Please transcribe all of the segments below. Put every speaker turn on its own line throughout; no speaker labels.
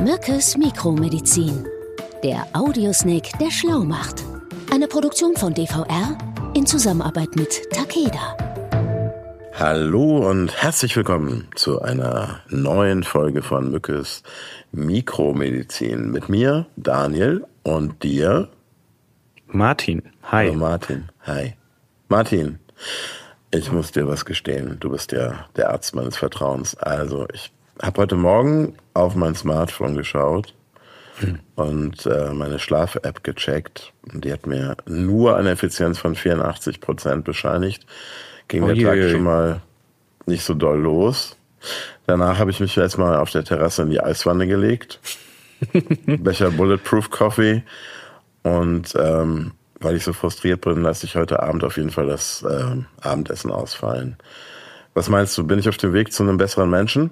Mückes Mikromedizin. Der Audiosnake, der schlau macht. Eine Produktion von DVR in Zusammenarbeit mit Takeda.
Hallo und herzlich willkommen zu einer neuen Folge von Mückes Mikromedizin. Mit mir, Daniel, und dir,
Martin. Hi.
Hallo Martin. Hi. Martin, ich muss dir was gestehen. Du bist ja der Arzt meines Vertrauens. Also ich habe heute Morgen auf mein Smartphone geschaut und meine Schlaf-App gecheckt. Und die hat mir nur eine Effizienz von 84% bescheinigt. Ging der Tag schon mal nicht so doll los. Danach habe ich mich erstmal auf der Terrasse in die Eiswanne gelegt. Becher Bulletproof Coffee. Und weil ich so frustriert bin, lasse ich heute Abend auf jeden Fall das Abendessen ausfallen. Was meinst du, bin ich auf dem Weg zu einem besseren Menschen?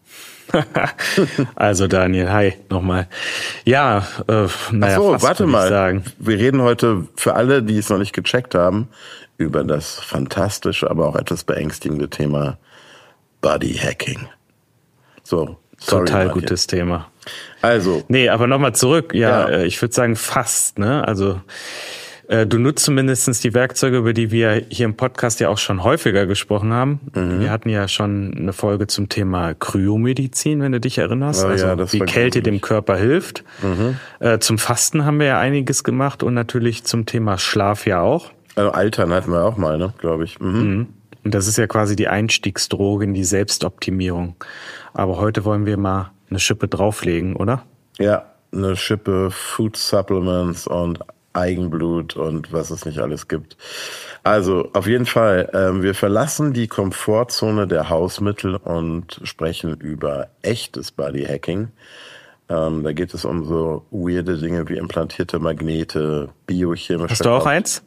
Also Daniel, hi, nochmal. Ja, naja,
Ach so,
fast,
warte mal.
Sagen.
Wir reden heute für alle, die es noch nicht gecheckt haben, über das fantastische, aber auch etwas beängstigende Thema Body Hacking. So, sorry,
Total
Martin.
gutes Thema.
Also.
Nee, aber nochmal zurück. Ja, ich würde sagen fast, ne? Also du nutzt zumindest die Werkzeuge, über die wir hier im Podcast ja auch schon häufiger gesprochen haben. Mhm. Wir hatten ja schon eine Folge zum Thema Kryomedizin, wenn du dich erinnerst.
Oh,
also
ja, das
wie Kälte dem Körper hilft.
Mhm.
Zum Fasten haben wir ja einiges gemacht und natürlich zum Thema Schlaf ja auch.
Also Altern hatten wir auch mal, ne, glaube ich. Mhm.
Und das ist ja quasi die Einstiegsdroge in die Selbstoptimierung. Aber heute wollen wir mal eine Schippe drauflegen, oder?
Ja, eine Schippe Food Supplements und Eigenblut und was es nicht alles gibt. Also auf jeden Fall, wir verlassen die Komfortzone der Hausmittel und sprechen über echtes Bodyhacking. Da geht es um so weirde Dinge wie implantierte Magnete, biochemische...
Hast du auch eins?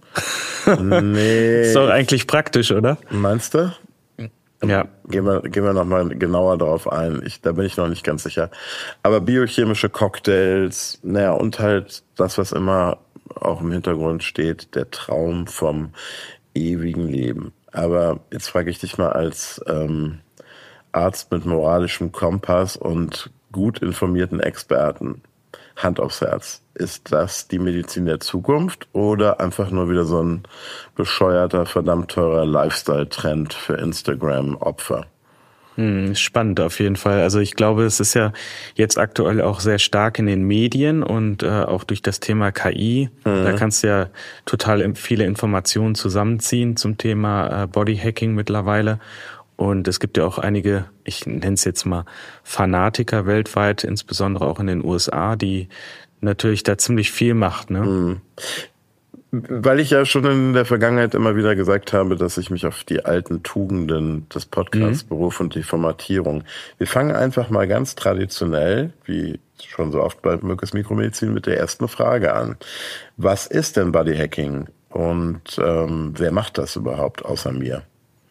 Nee.
Ist doch eigentlich praktisch, oder?
Meinst du?
Ja.
Gehen wir nochmal genauer darauf ein. Da bin ich noch nicht ganz sicher. Aber biochemische Cocktails, naja, und halt das, was immer auch im Hintergrund steht, der Traum vom ewigen Leben. Aber jetzt frage ich dich mal als Arzt mit moralischem Kompass und gut informierten Experten, Hand aufs Herz. Ist das die Medizin der Zukunft oder einfach nur wieder so ein bescheuerter, verdammt teurer Lifestyle-Trend für Instagram-Opfer?
Spannend auf jeden Fall. Also ich glaube, es ist ja jetzt aktuell auch sehr stark in den Medien und auch durch das Thema KI. Da kannst du ja total viele Informationen zusammenziehen zum Thema Bodyhacking mittlerweile. Und es gibt ja auch einige, ich nenne es jetzt mal Fanatiker weltweit, insbesondere auch in den USA, die natürlich da ziemlich viel macht, ne?
Weil ich ja schon in der Vergangenheit immer wieder gesagt habe, dass ich mich auf die alten Tugenden des Podcasts berufe und die Formatierung. Wir fangen einfach mal ganz traditionell, wie schon so oft bei Mückes Mikromedizin, mit der ersten Frage an. Was ist denn Bodyhacking und wer macht das überhaupt außer mir?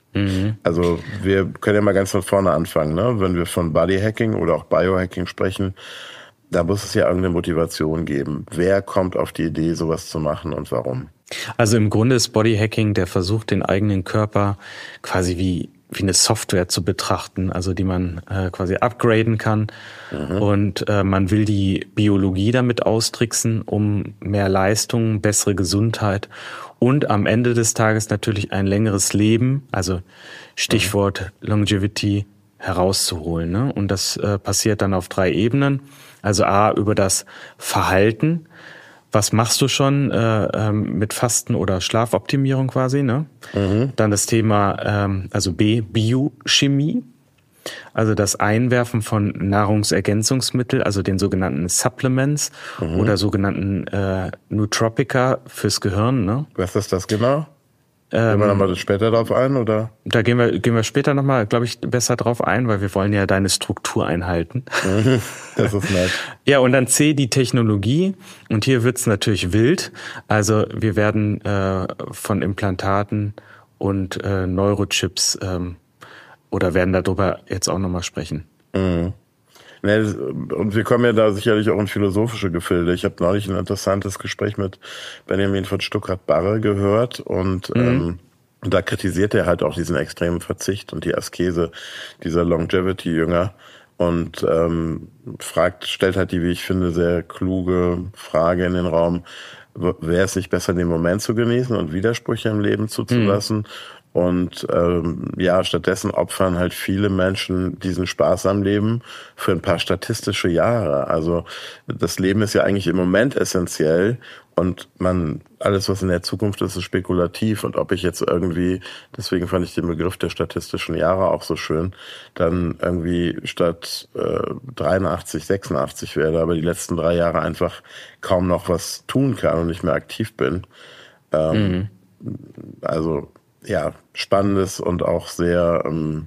Also wir können ja mal ganz von vorne anfangen, ne? Wenn wir von Bodyhacking oder auch Biohacking sprechen, da muss es ja irgendeine Motivation geben. Wer kommt auf die Idee, sowas zu machen und warum?
Also im Grunde ist Bodyhacking der Versuch, den eigenen Körper quasi wie eine Software zu betrachten, also die man quasi upgraden kann. Und man will die Biologie damit austricksen, um mehr Leistung, bessere Gesundheit und am Ende des Tages natürlich ein längeres Leben, also Stichwort Longevity, herauszuholen. Ne? Und das passiert dann auf 3 Ebenen. Also A, über das Verhalten. Was machst du schon mit Fasten oder Schlafoptimierung quasi? Ne? Dann das Thema, also B, Biochemie. Also das Einwerfen von Nahrungsergänzungsmitteln, also den sogenannten Supplements oder sogenannten Nootropica fürs Gehirn. Ne?
Was ist das genau? Gehen wir nochmal später drauf ein, oder?
Da gehen wir später nochmal, glaube ich, besser drauf ein, weil wir wollen ja deine Struktur einhalten.
Das ist nett.
Ja, und dann C, die Technologie. Und hier wird's natürlich wild. Also wir werden von Implantaten und Neurochips oder werden darüber jetzt auch nochmal sprechen.
Und wir kommen ja da sicherlich auch in philosophische Gefilde. Ich habe neulich ein interessantes Gespräch mit Benjamin von Stuckrad-Barre gehört und da kritisiert er halt auch diesen extremen Verzicht und die Askese dieser Longevity-Jünger und stellt halt die, wie ich finde, sehr kluge Frage in den Raum, wäre es nicht besser, den Moment zu genießen und Widersprüche im Leben zuzulassen? Und stattdessen opfern halt viele Menschen diesen Spaß am Leben für ein paar statistische Jahre. Also das Leben ist ja eigentlich im Moment essentiell und alles, was in der Zukunft ist, ist spekulativ. Und ob ich jetzt irgendwie, deswegen fand ich den Begriff der statistischen Jahre auch so schön, dann irgendwie statt 83, 86 werde, aber die letzten 3 Jahre einfach kaum noch was tun kann und nicht mehr aktiv bin. Also ja, spannendes und auch sehr,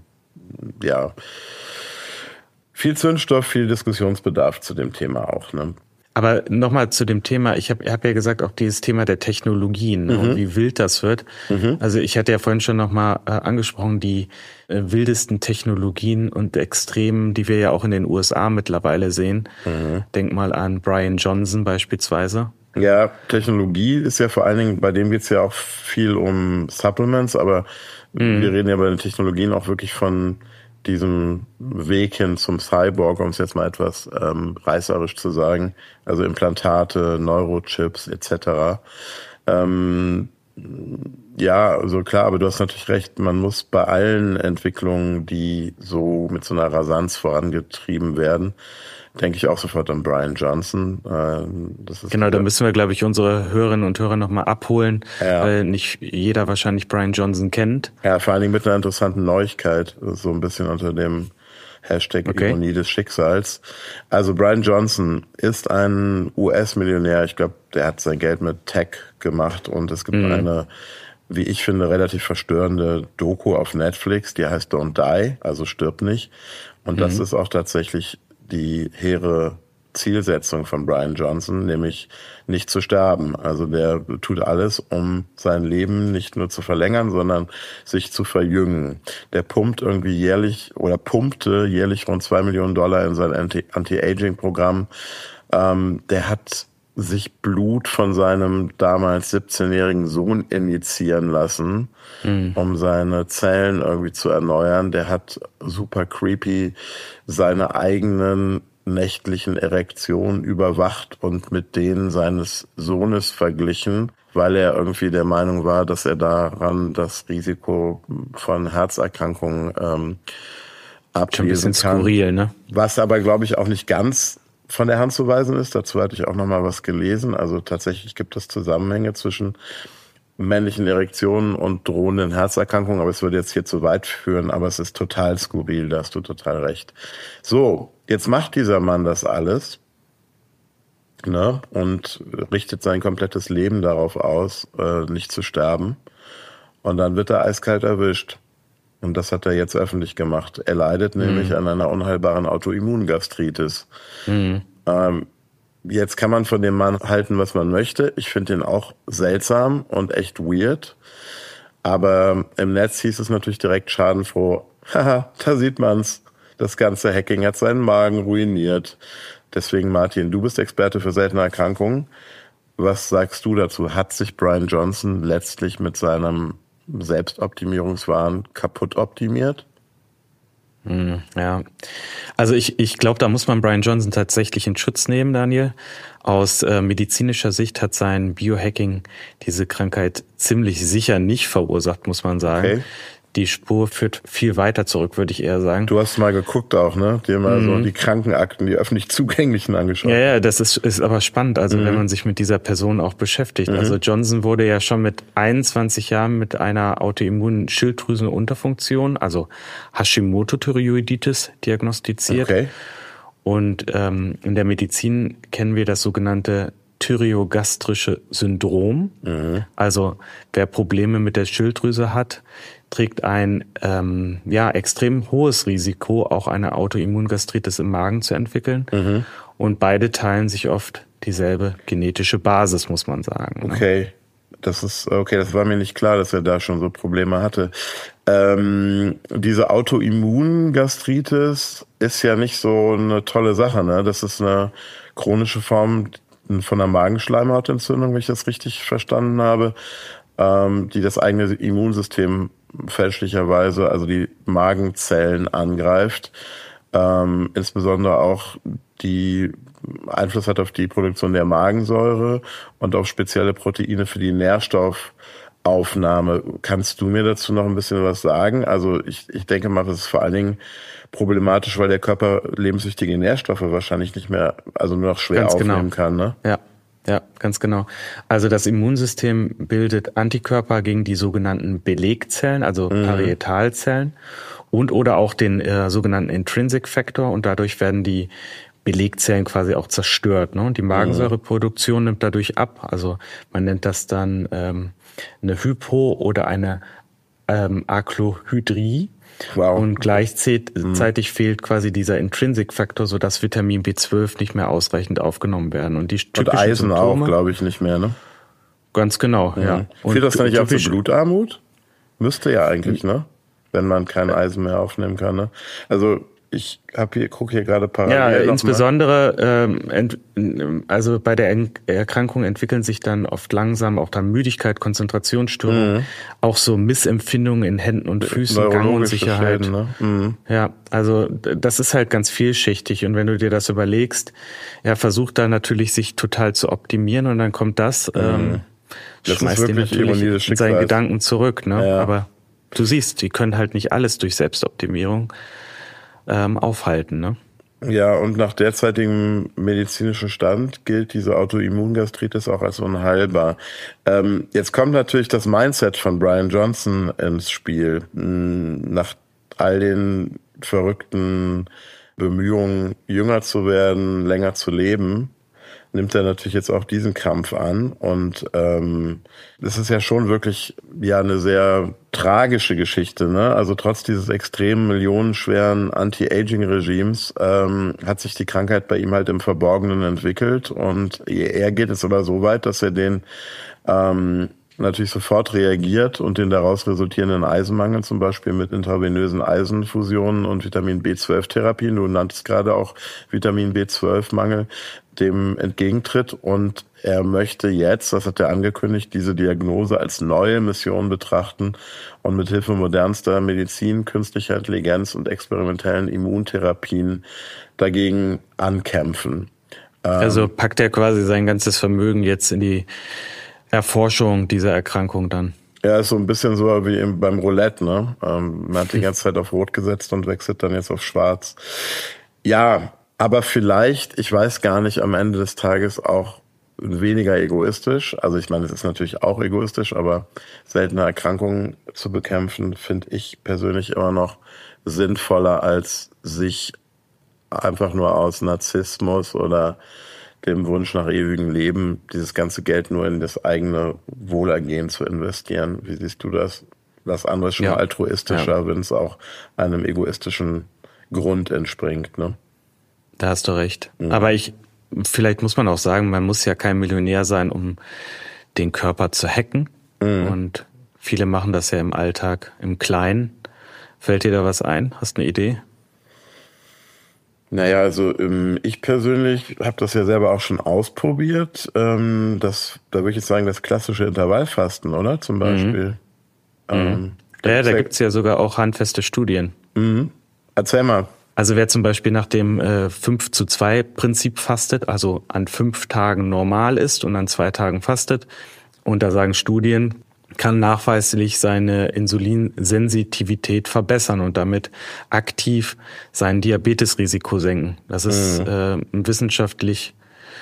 viel Zündstoff, viel Diskussionsbedarf zu dem Thema auch, ne?
Aber nochmal zu dem Thema, ich hab ja gesagt, auch dieses Thema der Technologien und wie wild das wird. Also ich hatte ja vorhin schon nochmal angesprochen, die wildesten Technologien und Extremen, die wir ja auch in den USA mittlerweile sehen. Denk mal an Brian Johnson beispielsweise.
Ja, Technologie ist ja vor allen Dingen, bei dem geht's ja auch viel um Supplements, aber wir reden ja bei den Technologien auch wirklich von diesem Weg hin zum Cyborg, um es jetzt mal etwas reißerisch zu sagen, also Implantate, Neurochips etc. Ja, also klar, aber du hast natürlich recht, man muss bei allen Entwicklungen, die so mit so einer Rasanz vorangetrieben werden, denke ich auch sofort an Brian Johnson. Das ist
genau, da müssen wir, glaube ich, unsere Hörerinnen und Hörer nochmal abholen, weil nicht jeder wahrscheinlich Brian Johnson kennt.
Ja, vor allen Dingen mit einer interessanten Neuigkeit, so ein bisschen unter dem Hashtag Ironie des Schicksals. Also Brian Johnson ist ein US-Millionär. Ich glaube, der hat sein Geld mit Tech gemacht und es gibt eine, wie ich finde, relativ verstörende Doku auf Netflix, die heißt Don't Die, also stirb nicht. Und das ist auch tatsächlich die hehre Zielsetzung von Brian Johnson, nämlich nicht zu sterben. Also der tut alles, um sein Leben nicht nur zu verlängern, sondern sich zu verjüngen. Der pumpte jährlich rund $2 Millionen in sein Anti-Aging-Programm. Der hat sich Blut von seinem damals 17-jährigen Sohn injizieren lassen, um seine Zellen irgendwie zu erneuern. Der hat super creepy seine eigenen nächtlichen Erektionen überwacht und mit denen seines Sohnes verglichen, weil er irgendwie der Meinung war, dass er daran das Risiko von Herzerkrankungen ablesen kann.
Schon ein bisschen skurril, ne?
Was aber, glaube ich, auch nicht ganz von der Hand zu weisen ist. Dazu hatte ich auch noch mal was gelesen. Also tatsächlich gibt es Zusammenhänge zwischen männlichen Erektionen und drohenden Herzerkrankungen, aber es würde jetzt hier zu weit führen, aber es ist total skurril, da hast du total recht. So, jetzt macht dieser Mann das alles, ne, und richtet sein komplettes Leben darauf aus, nicht zu sterben. Und dann wird er eiskalt erwischt. Und das hat er jetzt öffentlich gemacht. Er leidet nämlich an einer unheilbaren Autoimmungastritis. Jetzt kann man von dem Mann halten, was man möchte. Ich finde ihn auch seltsam und echt weird. Aber im Netz hieß es natürlich direkt schadenfroh. Haha, da sieht man's. Das ganze Hacking hat seinen Magen ruiniert. Deswegen, Martin, du bist Experte für seltene Erkrankungen. Was sagst du dazu? Hat sich Brian Johnson letztlich mit seinem Selbstoptimierungswahn kaputt optimiert?
Ja, also ich glaube, da muss man Brian Johnson tatsächlich in Schutz nehmen, Daniel. Aus medizinischer Sicht hat sein Biohacking diese Krankheit ziemlich sicher nicht verursacht, muss man sagen. Okay. Die Spur führt viel weiter zurück, würde ich eher sagen.
Du hast mal geguckt auch, ne? Dir mal so die Krankenakten, die öffentlich zugänglichen angeschaut.
Ja, das ist aber spannend, also wenn man sich mit dieser Person auch beschäftigt. Also Johnson wurde ja schon mit 21 Jahren mit einer autoimmunen Schilddrüsenunterfunktion, also Hashimoto-Thyreoiditis, diagnostiziert. Okay. Und in der Medizin kennen wir das sogenannte thyreogastrische Syndrom. Also wer Probleme mit der Schilddrüse hat, trägt ein extrem hohes Risiko, auch eine Autoimmungastritis im Magen zu entwickeln. Und beide teilen sich oft dieselbe genetische Basis, muss man sagen.
Okay, das war mir nicht klar, dass er da schon so Probleme hatte. Diese Autoimmungastritis ist ja nicht so eine tolle Sache, ne? Das ist eine chronische Form von einer Magenschleimhautentzündung, wenn ich das richtig verstanden habe, die das eigene Immunsystem fälschlicherweise, also die Magenzellen angreift. insbesondere auch die Einfluss hat auf die Produktion der Magensäure und auf spezielle Proteine für die Nährstoffaufnahme. Kannst du mir dazu noch ein bisschen was sagen? Also ich denke mal, das ist vor allen Dingen problematisch, weil der Körper lebenssüchtige Nährstoffe wahrscheinlich nicht mehr, also nur noch schwer
Ganz
aufnehmen
genau.
kann, ne?
Ja, ganz genau. Also das Immunsystem bildet Antikörper gegen die sogenannten Belegzellen, also Parietalzellen und oder auch den sogenannten Intrinsic Factor, und dadurch werden die Belegzellen quasi auch zerstört, ne? Und die Magensäureproduktion nimmt dadurch ab. Also man nennt das dann eine Hypo- oder eine Aklohydrie.
Wow.
Und gleichzeitig fehlt quasi dieser Intrinsic-Faktor, sodass Vitamin B12 nicht mehr ausreichend aufgenommen werden. Und die typischen
Und Eisen
Symptome,
auch, glaube ich, nicht mehr, ne?
Ganz genau, ja.
Führt das dann nicht auch zu
typisch-
Blutarmut? Müsste ja eigentlich, ne? Wenn man kein Eisen mehr aufnehmen kann, ne? Also ich gucke hier gerade parallel.
Ja,
noch mal.
insbesondere, also bei der Erkrankung entwickeln sich dann oft langsam auch dann Müdigkeit, Konzentrationsstörungen, auch so Missempfindungen in Händen und Füßen,
Neurologische
Gangunsicherheit.
Schäden, ne?
Ja, also das ist halt ganz vielschichtig, und wenn du dir das überlegst, versucht da natürlich sich total zu optimieren, und dann kommt das,
Das
schmeißt
ist
ihn
wirklich Ironie des
natürlich in seinen
Schicksals.
Gedanken zurück, ne?
Ja.
Aber du siehst, die können halt nicht alles durch Selbstoptimierung aufhalten, ne?
Ja, und nach derzeitigem medizinischen Stand gilt diese Autoimmungastritis auch als unheilbar. Jetzt kommt natürlich das Mindset von Brian Johnson ins Spiel. Nach all den verrückten Bemühungen, jünger zu werden, länger zu leben, nimmt er natürlich jetzt auch diesen Kampf an. Und das ist ja schon wirklich eine sehr tragische Geschichte, ne? Also trotz dieses extremen, millionenschweren Anti-Aging-Regimes hat sich die Krankheit bei ihm halt im Verborgenen entwickelt. Und er geht es aber so weit, dass er den natürlich sofort reagiert und den daraus resultierenden Eisenmangel zum Beispiel mit intravenösen Eisenfusionen und Vitamin B12-Therapien, du nanntest gerade auch Vitamin B12-Mangel, dem entgegentritt, und er möchte jetzt, das hat er angekündigt, diese Diagnose als neue Mission betrachten und mit Hilfe modernster Medizin, künstlicher Intelligenz und experimentellen Immuntherapien dagegen ankämpfen.
Also packt er quasi sein ganzes Vermögen jetzt in die Erforschung dieser Erkrankung dann.
Ja, ist so ein bisschen so wie beim Roulette, ne? Man hat die ganze Zeit auf Rot gesetzt und wechselt dann jetzt auf Schwarz. Ja, aber vielleicht, ich weiß gar nicht, am Ende des Tages auch weniger egoistisch. Also ich meine, es ist natürlich auch egoistisch, aber seltene Erkrankungen zu bekämpfen, finde ich persönlich immer noch sinnvoller, als sich einfach nur aus Narzissmus oder dem Wunsch nach ewigem Leben dieses ganze Geld nur in das eigene Wohlergehen zu investieren. Wie siehst du das? Das andere ist schon altruistischer, wenn es auch einem egoistischen Grund entspringt, ne?
Da hast du recht. Aber vielleicht muss man auch sagen, man muss ja kein Millionär sein, um den Körper zu hacken. Und viele machen das ja im Alltag, im Kleinen. Fällt dir da was ein? Hast du eine Idee?
Naja, also ich persönlich habe das ja selber auch schon ausprobiert. Da würde ich jetzt sagen, das klassische Intervallfasten, oder? Zum Beispiel.
Da gibt's ja sogar auch handfeste Studien.
Erzähl mal.
Also wer zum Beispiel nach dem 5:2-Prinzip fastet, also an 5 Tagen normal ist und an 2 Tagen fastet, und da sagen Studien, kann nachweislich seine Insulinsensitivität verbessern und damit aktiv sein Diabetesrisiko senken. Das ist wissenschaftlich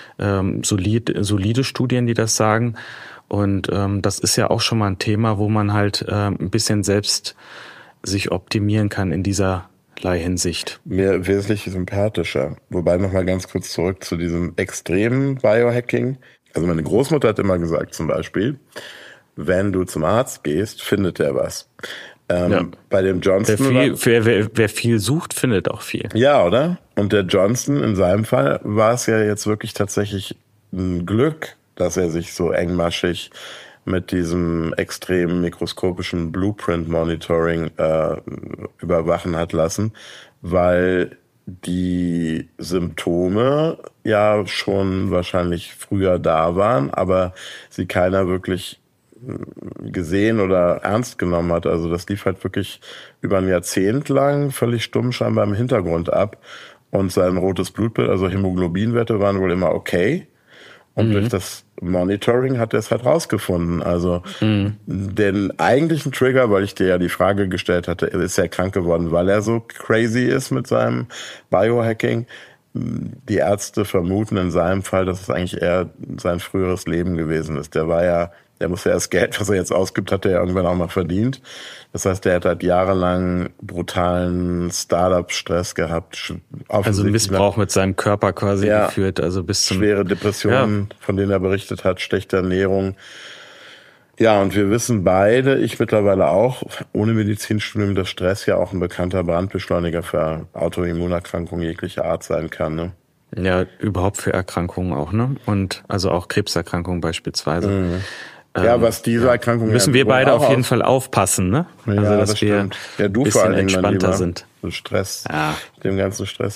solide Studien, die das sagen. Und das ist ja auch schon mal ein Thema, wo man halt ein bisschen selbst sich optimieren kann in dieser Hinsicht.
Mir wesentlich sympathischer. Wobei nochmal ganz kurz zurück zu diesem extremen Biohacking. Also meine Großmutter hat immer gesagt zum Beispiel, wenn du zum Arzt gehst, findet er was. Bei dem Johnson...
Wer viel sucht, findet auch viel.
Ja, oder? Und der Johnson, in seinem Fall, war es ja jetzt wirklich tatsächlich ein Glück, dass er sich so engmaschig mit diesem extrem mikroskopischen Blueprint-Monitoring überwachen hat lassen, weil die Symptome ja schon wahrscheinlich früher da waren, aber sie keiner wirklich gesehen oder ernst genommen hat. Also das lief halt wirklich über ein Jahrzehnt lang völlig stumm scheinbar im Hintergrund ab. Und sein rotes Blutbild, also Hämoglobinwerte waren wohl immer okay. Und durch das Monitoring hat er es halt rausgefunden. Also den eigentlichen Trigger, weil ich dir ja die Frage gestellt hatte, ist er krank geworden, weil er so crazy ist mit seinem Biohacking. Die Ärzte vermuten in seinem Fall, dass es eigentlich eher sein früheres Leben gewesen ist. Der muss ja das Geld, was er jetzt ausgibt, hat er ja irgendwann auch mal verdient. Das heißt, der hat halt jahrelang brutalen Startup-Stress gehabt.
Also Missbrauch mit seinem Körper quasi geführt, also bis zum
schwere Depressionen, von denen er berichtet hat, schlechte Ernährung. Ja, und wir wissen beide, ich mittlerweile auch, ohne Medizinstudium, dass Stress ja auch ein bekannter Brandbeschleuniger für Autoimmunerkrankungen jeglicher Art sein kann, ne?
Ja, überhaupt für Erkrankungen auch, ne? Und also auch Krebserkrankungen beispielsweise.
Ja, was diese Erkrankungen
müssen wir beide auf jeden Fall aufpassen, ne? Also,
ja,
dass wir
ja, du
ein bisschen
vor allen Dingen,
entspannter sind.
So Stress, dem ganzen Stress.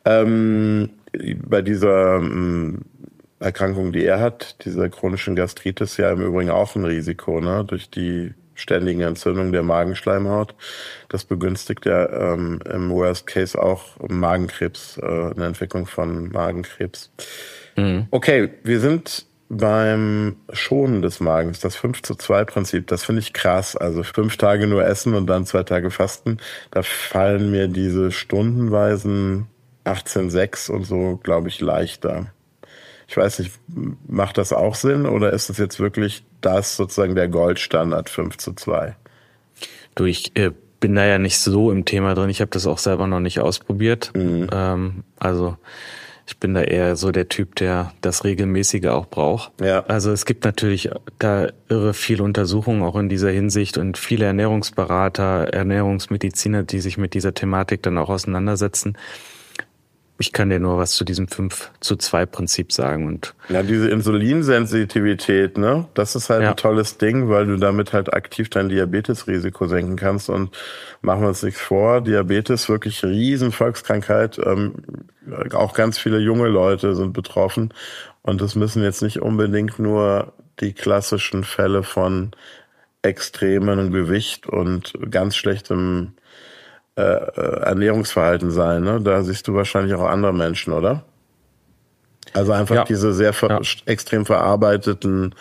Bei dieser Erkrankung, die er hat, dieser chronischen Gastritis, ja im Übrigen auch ein Risiko, ne? Durch die ständigen Entzündungen der Magenschleimhaut. Das begünstigt ja im Worst Case auch Magenkrebs, eine Entwicklung von Magenkrebs. Okay, wir sind beim Schonen des Magens, das 5:2-Prinzip, das finde ich krass. Also 5 Tage nur essen und dann 2 Tage fasten. Da fallen mir diese stundenweisen 18,6 und so, glaube ich, leichter. Ich weiß nicht, macht das auch Sinn oder ist das jetzt wirklich das sozusagen der Goldstandard 5:2?
Du, ich bin da ja nicht so im Thema drin. Ich habe das auch selber noch nicht ausprobiert. Also ich bin da eher so der Typ, der das Regelmäßige auch braucht. Ja. Also es gibt natürlich da irre viele Untersuchungen auch in dieser Hinsicht und viele Ernährungsberater, Ernährungsmediziner, die sich mit dieser Thematik dann auch auseinandersetzen. Ich kann dir nur was zu diesem 5:2-Prinzip sagen. Und
ja, diese Insulinsensitivität, ne, das ist halt ein tolles Ding, weil du damit halt aktiv dein Diabetesrisiko senken kannst. Und machen wir uns nichts vor, Diabetes wirklich riesen Volkskrankheit. Auch ganz viele junge Leute sind betroffen. Und das müssen jetzt nicht unbedingt nur die klassischen Fälle von extremem Gewicht und ganz schlechtem Ernährungsverhalten sein, ne? Da siehst du wahrscheinlich auch andere Menschen, oder? Also einfach diese sehr extrem verarbeiteten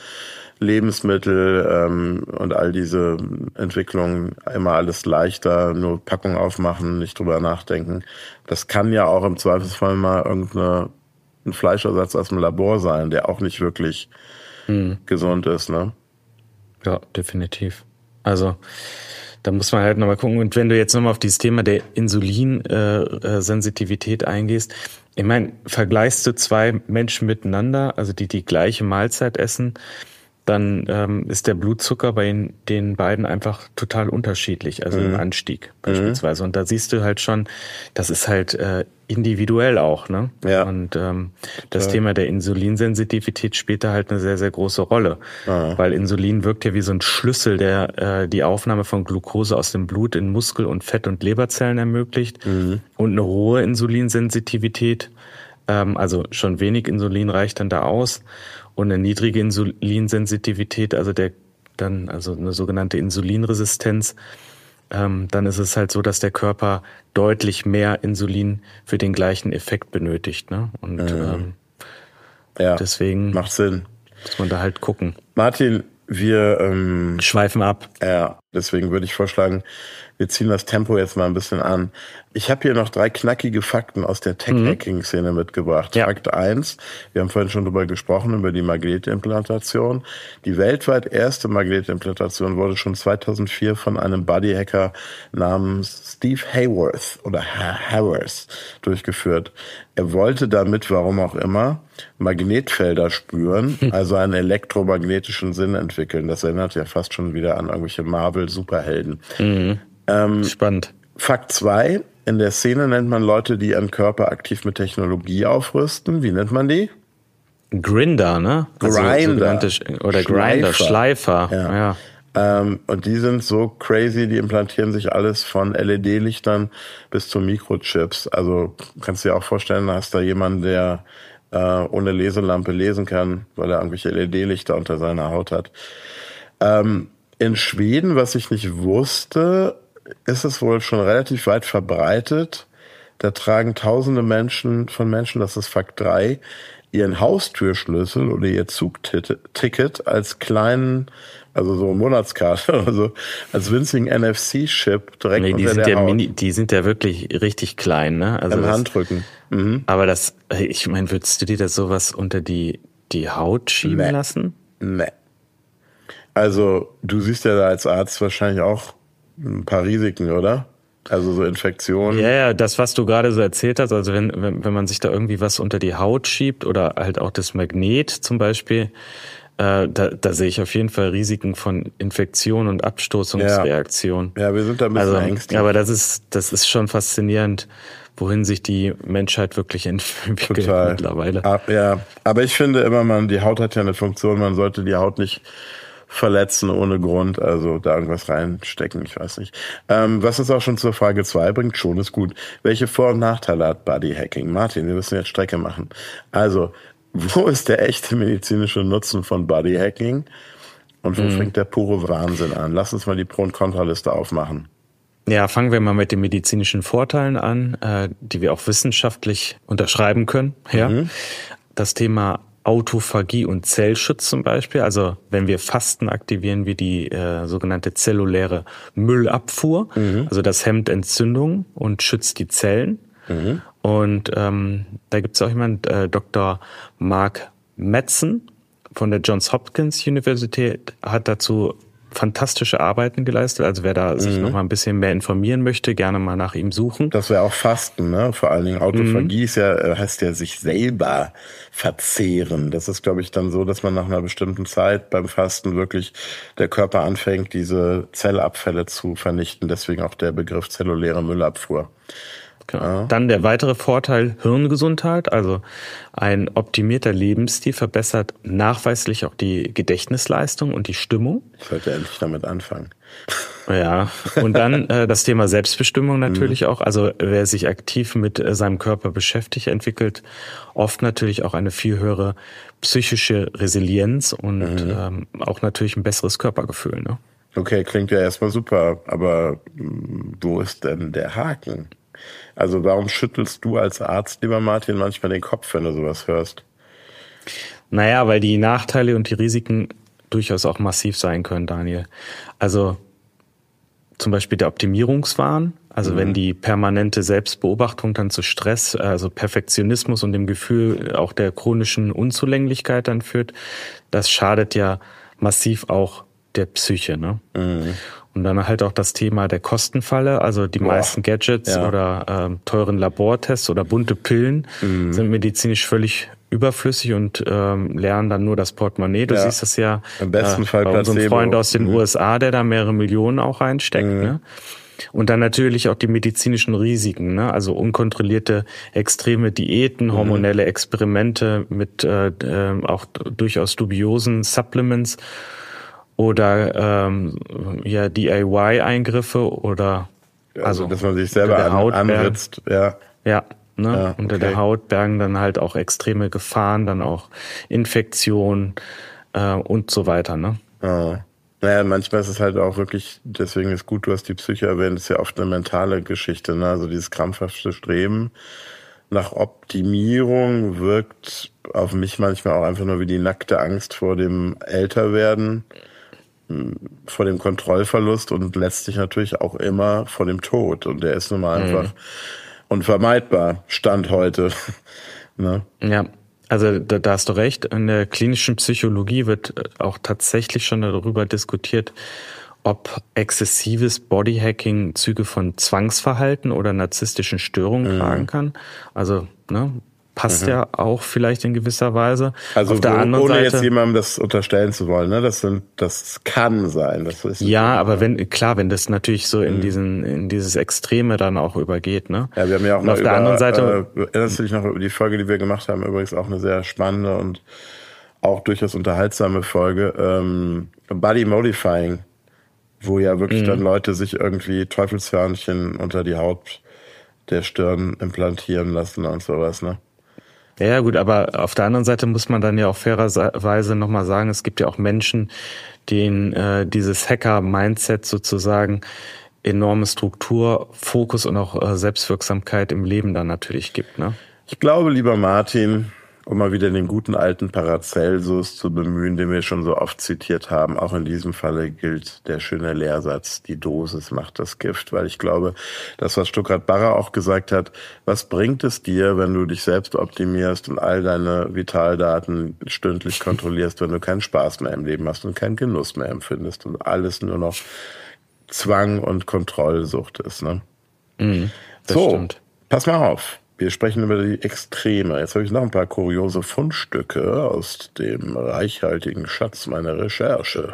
Lebensmittel und all diese Entwicklungen, immer alles leichter, nur Packung aufmachen, nicht drüber nachdenken. Das kann ja auch im Zweifelsfall mal ein Fleischersatz aus dem Labor sein, der auch nicht wirklich gesund ist, ne?
Ja, definitiv. Also da muss man halt nochmal gucken. Und wenn du jetzt nochmal auf dieses Thema der Insulinsensitivität eingehst, ich meine, vergleichst du 2 Menschen miteinander, also die gleiche Mahlzeit essen, dann ist der Blutzucker bei den beiden einfach total unterschiedlich, also im Anstieg beispielsweise. Und da siehst du halt schon, das ist halt individuell auch, ne? Ja. Und das Thema der Insulinsensitivität spielt da halt eine sehr, sehr große Rolle. Weil Insulin wirkt ja wie so ein Schlüssel, der die Aufnahme von Glucose aus dem Blut in Muskel- und Fett- und Leberzellen ermöglicht. Und eine hohe Insulinsensitivität, also schon wenig Insulin reicht dann da aus. Und eine niedrige Insulinsensitivität, also eine sogenannte Insulinresistenz, dann ist es halt so, dass der Körper deutlich mehr Insulin für den gleichen Effekt benötigt, ne? Und deswegen
macht Sinn.
Muss man da halt gucken.
Martin, wir
schweifen ab.
Ja, deswegen würde ich vorschlagen, wir ziehen das Tempo jetzt mal ein bisschen an. Ich habe hier noch 3 knackige Fakten aus der Tech-Hacking-Szene mitgebracht. Ja. Fakt 1, wir haben vorhin schon drüber gesprochen, über die Magnetimplantation. Die weltweit erste Magnetimplantation wurde schon 2004 von einem Bodyhacker namens Steve Haworth durchgeführt. Er wollte damit, warum auch immer, Magnetfelder spüren, also einen elektromagnetischen Sinn entwickeln. Das erinnert ja fast schon wieder an irgendwelche Marvel-Superhelden.
Spannend.
Fakt 2, in der Szene nennt man Leute, die ihren Körper aktiv mit Technologie aufrüsten. Wie nennt man die?
Grinder, ne?
Grinder.
Oder Grinder, Schleifer. Ja.
Und die sind so crazy, die implantieren sich alles von LED-Lichtern bis zu Mikrochips. Also kannst du dir auch vorstellen, da hast da jemanden, der ohne Leselampe lesen kann, weil er irgendwelche LED-Lichter unter seiner Haut hat. In Schweden, was ich nicht wusste, ist es wohl schon relativ weit verbreitet. Da tragen tausende Menschen, das ist Fakt 3, ihren Haustürschlüssel oder ihr Zugticket als kleinen, also so Monatskarte oder so, als winzigen NFC-Chip direkt unter der Haut.
Die sind ja wirklich richtig klein, ne? Also
im Handrücken. Mhm.
Aber ich meine, würdest du dir das sowas unter die Haut schieben lassen?
Nee. Also, du siehst ja da als Arzt wahrscheinlich auch ein paar Risiken, oder? Also so Infektionen.
Ja, das, was du gerade so erzählt hast, also wenn man sich da irgendwie was unter die Haut schiebt oder halt auch das Magnet zum Beispiel, da sehe ich auf jeden Fall Risiken von Infektion und Abstoßungsreaktion.
Ja, wir sind da ein bisschen ängstlich.
Aber das ist schon faszinierend, wohin sich die Menschheit wirklich entwickelt mittlerweile.
Ja, aber ich finde immer, die Haut hat ja eine Funktion, man sollte die Haut nicht verletzen ohne Grund, also da irgendwas reinstecken, ich weiß nicht. Was uns auch schon zur Frage 2 bringt, schon ist gut. Welche Vor- und Nachteile hat Bodyhacking? Martin, wir müssen jetzt Strecke machen. Also, wo ist der echte medizinische Nutzen von Bodyhacking und wo fängt der pure Wahnsinn an? Lass uns mal die Pro- und Kontraliste aufmachen.
Ja, fangen wir mal mit den medizinischen Vorteilen an, die wir auch wissenschaftlich unterschreiben können. Ja, das Thema Autophagie und Zellschutz zum Beispiel. Also wenn wir fasten, aktivieren wir die sogenannte zelluläre Müllabfuhr. Also das hemmt Entzündungen und schützt die Zellen. Und da gibt es auch jemanden, Dr. Mark Madsen von der Johns Hopkins Universität, hat dazu fantastische Arbeiten geleistet. Also wer da sich noch mal ein bisschen mehr informieren möchte, gerne mal nach ihm suchen.
Das wäre auch Fasten, ne? Vor allen Dingen Autophagie heißt ja sich selber verzehren. Das ist, glaube ich, dann so, dass man nach einer bestimmten Zeit beim Fasten wirklich der Körper anfängt, diese Zellabfälle zu vernichten. Deswegen auch der Begriff zelluläre Müllabfuhr.
Genau. Ja. Dann der weitere Vorteil, Hirngesundheit, also ein optimierter Lebensstil verbessert nachweislich auch die Gedächtnisleistung und die Stimmung.
Ich sollte endlich damit anfangen.
Ja, und dann das Thema Selbstbestimmung natürlich auch. Also wer sich aktiv mit seinem Körper beschäftigt, entwickelt oft natürlich auch eine viel höhere psychische Resilienz und auch natürlich ein besseres Körpergefühl. Ne?
Okay, klingt ja erstmal super, aber wo ist denn der Haken? Also warum schüttelst du als Arzt, lieber Martin, manchmal den Kopf, wenn du sowas hörst?
Naja, weil die Nachteile und die Risiken durchaus auch massiv sein können, Daniel. Also zum Beispiel der Optimierungswahn, also wenn die permanente Selbstbeobachtung dann zu Stress, also Perfektionismus und dem Gefühl auch der chronischen Unzulänglichkeit dann führt, das schadet ja massiv auch der Psyche, ne? Und dann halt auch das Thema der Kostenfalle, also die meisten Gadgets oder teuren Labortests oder bunte Pillen sind medizinisch völlig überflüssig und lernen dann nur das Portemonnaie. Du siehst das ja
im besten Fall
bei unserem Freund aus den USA, der da mehrere Millionen auch reinsteckt. Ne? Und dann natürlich auch die medizinischen Risiken, ne? Also unkontrollierte extreme Diäten, hormonelle Experimente mit auch durchaus dubiosen Supplements oder DIY-Eingriffe oder
also dass man sich selber anritzt.
Unter der Haut bergen dann halt auch extreme Gefahren, dann auch Infektionen und so weiter. Ne?
Naja, manchmal ist es halt auch wirklich, deswegen ist gut, du hast die Psyche erwähnt, ist ja oft eine mentale Geschichte, ne? Also dieses krampfhafte Streben nach Optimierung wirkt auf mich manchmal auch einfach nur wie die nackte Angst vor dem Älterwerden, vor dem Kontrollverlust und letztlich natürlich auch immer vor dem Tod. Und der ist nun mal einfach unvermeidbar, Stand heute. Ne?
Ja, also da hast du recht. In der klinischen Psychologie wird auch tatsächlich schon darüber diskutiert, ob exzessives Bodyhacking Züge von Zwangsverhalten oder narzisstischen Störungen tragen kann. Also, ne, passt ja auch vielleicht in gewisser Weise.
Also
auf der anderen
ohne
Seite,
jetzt jemandem das unterstellen zu wollen, ne? Das kann sein. Das ist
aber wenn das natürlich so in dieses Extreme dann auch übergeht, ne?
Ja, wir haben ja auch
und
noch
auf der anderen Seite,
erinnerst du dich noch über die Folge, die wir gemacht haben, übrigens auch eine sehr spannende und auch durchaus unterhaltsame Folge, Body Modifying, wo ja wirklich dann Leute sich irgendwie Teufelshörnchen unter die Haut der Stirn implantieren lassen und sowas, ne?
Ja gut, aber auf der anderen Seite muss man dann ja auch fairerweise nochmal sagen, es gibt ja auch Menschen, denen dieses Hacker-Mindset sozusagen enorme Struktur, Fokus und auch Selbstwirksamkeit im Leben dann natürlich gibt, ne?
Ich glaube, lieber Martin, um mal wieder den guten alten Paracelsus zu bemühen, den wir schon so oft zitiert haben, auch in diesem Falle gilt der schöne Lehrsatz, die Dosis macht das Gift, weil ich glaube, das, was Stuckrad-Barre auch gesagt hat, was bringt es dir, wenn du dich selbst optimierst und all deine Vitaldaten stündlich kontrollierst, wenn du keinen Spaß mehr im Leben hast und keinen Genuss mehr empfindest und alles nur noch Zwang und Kontrollsucht ist, ne?
Das stimmt.
Pass mal auf. Wir sprechen über die Extreme. Jetzt habe ich noch ein paar kuriose Fundstücke aus dem reichhaltigen Schatz meiner Recherche.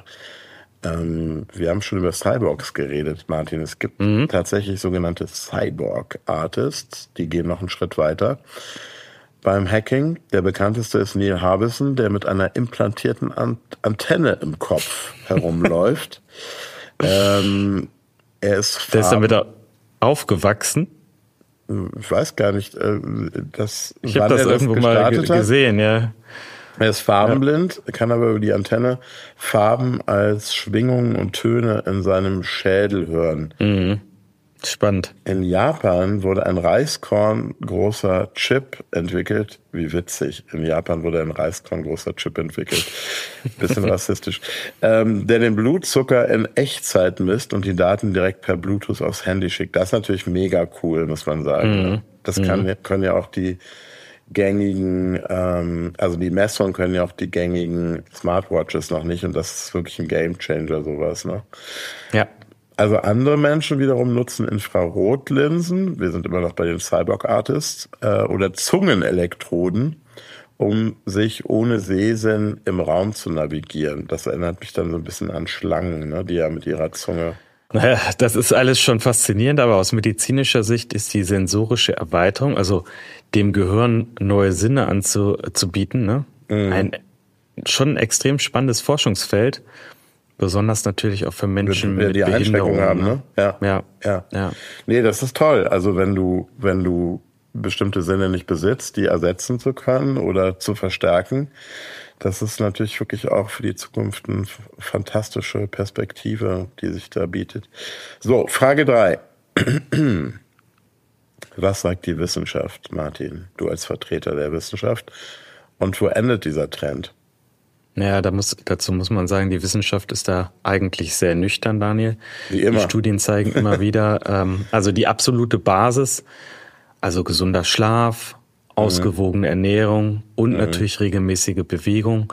Wir haben schon über Cyborgs geredet, Martin. Es gibt tatsächlich sogenannte Cyborg-Artists, die gehen noch einen Schritt weiter. Beim Hacking, der bekannteste ist Neil Harbisson, der mit einer implantierten Antenne im Kopf herumläuft. Er ist
Der ist damit aufgewachsen.
Ich weiß gar nicht,
Ich habe das irgendwo mal gesehen, ja.
Er ist farbenblind, kann aber über die Antenne Farben als Schwingungen und Töne in seinem Schädel hören.
Mhm. Spannend.
In Japan wurde ein Reiskorn großer Chip entwickelt. Wie witzig. In Japan wurde ein Reiskorn großer Chip entwickelt. Bisschen rassistisch. Der den Blutzucker in Echtzeit misst und die Daten direkt per Bluetooth aufs Handy schickt. Das ist natürlich mega cool, muss man sagen. Das können ja auch die gängigen, also die Messungen können ja auch die gängigen Smartwatches noch nicht. Und das ist wirklich ein Gamechanger, sowas, ne?
Ja.
Also andere Menschen wiederum nutzen Infrarotlinsen, wir sind immer noch bei den Cyborg-Artists, oder Zungenelektroden, um sich ohne Sehsinn im Raum zu navigieren. Das erinnert mich dann so ein bisschen an Schlangen, ne, die ja mit ihrer Zunge...
Naja, das ist alles schon faszinierend, aber aus medizinischer Sicht ist die sensorische Erweiterung, also dem Gehirn neue Sinne anzubieten, ne, schon ein extrem spannendes Forschungsfeld. Besonders natürlich auch für Menschen mit
die Einschränkungen haben, ne?
Ja.
Nee, das ist toll. Also wenn du bestimmte Sinne nicht besitzt, die ersetzen zu können oder zu verstärken, das ist natürlich wirklich auch für die Zukunft eine fantastische Perspektive, die sich da bietet. So, Frage 3. Was sagt die Wissenschaft, Martin? Du als Vertreter der Wissenschaft. Und wo endet dieser Trend?
Naja, dazu muss man sagen, die Wissenschaft ist da eigentlich sehr nüchtern, Daniel.
Wie immer.
Die Studien zeigen immer wieder, also die absolute Basis, also gesunder Schlaf, ausgewogene Ernährung und natürlich regelmäßige Bewegung.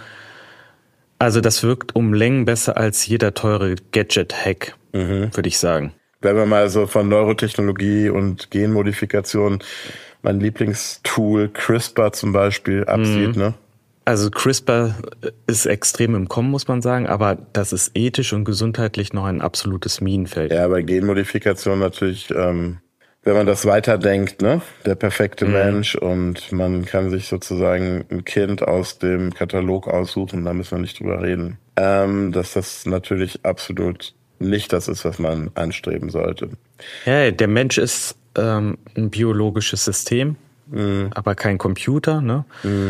Also das wirkt um Längen besser als jeder teure Gadget-Hack, würde ich sagen.
Wenn man mal so von Neurotechnologie und Genmodifikation, mein Lieblingstool CRISPR zum Beispiel, absieht, ne?
Also CRISPR ist extrem im Kommen, muss man sagen, aber das ist ethisch und gesundheitlich noch ein absolutes Minenfeld.
Ja, bei Genmodifikation natürlich, wenn man das weiterdenkt, ne, der perfekte Mensch und man kann sich sozusagen ein Kind aus dem Katalog aussuchen, da müssen wir nicht drüber reden, dass das natürlich absolut nicht das ist, was man anstreben sollte.
Ja, der Mensch ist ein biologisches System, aber kein Computer, ne?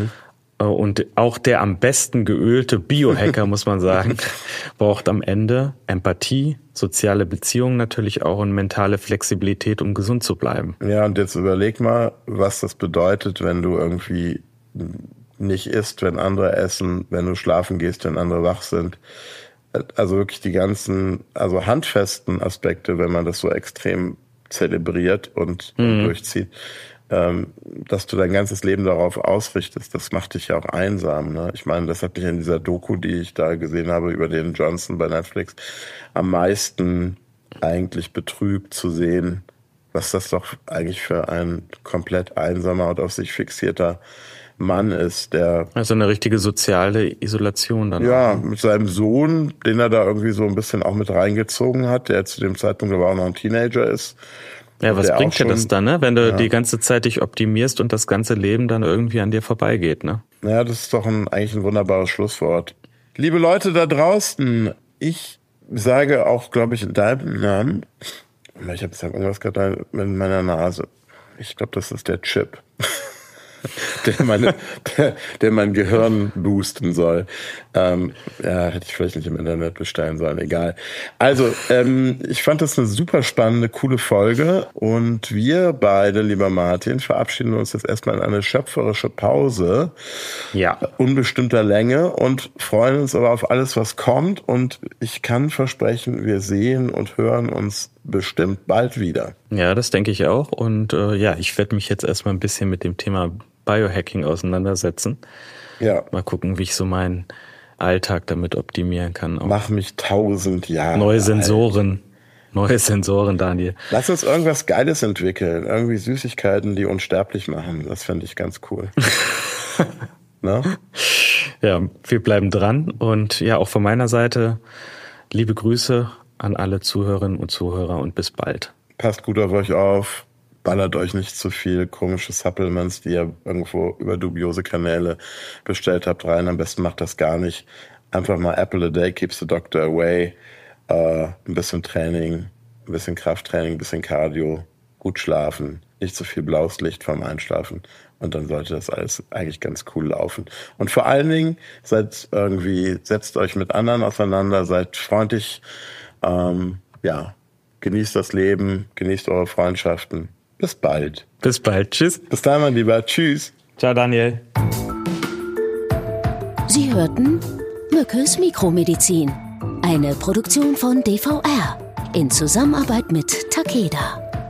Und auch der am besten geölte Biohacker, muss man sagen, braucht am Ende Empathie, soziale Beziehungen natürlich auch und mentale Flexibilität, um gesund zu bleiben.
Ja, und jetzt überleg mal, was das bedeutet, wenn du irgendwie nicht isst, wenn andere essen, wenn du schlafen gehst, wenn andere wach sind. Also wirklich die ganzen, also handfesten Aspekte, wenn man das so extrem zelebriert und durchzieht. Dass du dein ganzes Leben darauf ausrichtest, das macht dich ja auch einsam, ne? Ich meine, das hat mich in dieser Doku, die ich da gesehen habe über den Johnson bei Netflix, am meisten eigentlich betrübt zu sehen, was das doch eigentlich für ein komplett einsamer und auf sich fixierter Mann ist, der...
Also eine richtige soziale Isolation dann.
Ja, mit seinem Sohn, den er da irgendwie so ein bisschen auch mit reingezogen hat, der zu dem Zeitpunkt aber auch noch ein Teenager ist.
Ja, was bringt dir das dann, ne? Wenn du die ganze Zeit dich optimierst und das ganze Leben dann irgendwie an dir vorbeigeht, ne?
Ja, das ist doch eigentlich ein wunderbares Schlusswort. Liebe Leute da draußen, ich sage auch, glaube ich, in deinem Namen, ich habe jetzt irgendwas gerade mit meiner Nase. Ich glaube, das ist der Chip. der mein Gehirn boosten soll. Hätte ich vielleicht nicht im Internet bestellen sollen, egal. Also, ich fand das eine super spannende, coole Folge und wir beide, lieber Martin, verabschieden uns jetzt erstmal in eine schöpferische Pause.
Ja.
Unbestimmter Länge und freuen uns aber auf alles, was kommt und ich kann versprechen, wir sehen und hören uns bestimmt bald wieder.
Ja, das denke ich auch und ich werde mich jetzt erstmal ein bisschen mit dem Thema Biohacking auseinandersetzen.
Ja.
Mal gucken, wie ich so meinen Alltag damit optimieren kann. Auch.
Mach mich 1000 Jahre
Neue Sensoren, Daniel.
Lass uns irgendwas Geiles entwickeln. Irgendwie Süßigkeiten, die unsterblich machen. Das fände ich ganz cool. Ne?
Ja, wir bleiben dran und ja, auch von meiner Seite liebe Grüße an alle Zuhörerinnen und Zuhörer und bis bald.
Passt gut auf euch auf. Ballert euch nicht zu viel komische Supplements, die ihr irgendwo über dubiose Kanäle bestellt habt, rein. Am besten macht das gar nicht. Einfach mal Apple a day keeps the doctor away. Ein bisschen Training, ein bisschen Krafttraining, ein bisschen Cardio, gut schlafen, nicht zu viel blaues Licht vorm Einschlafen und dann sollte das alles eigentlich ganz cool laufen. Und vor allen Dingen setzt euch mit anderen auseinander, seid freundlich, genießt das Leben, genießt eure Freundschaften. Bis bald.
Bis bald. Tschüss.
Bis dann, mein Lieber. Tschüss.
Ciao, Daniel.
Sie hörten Mückes Mikromedizin. Eine Produktion von DVR in Zusammenarbeit mit Takeda.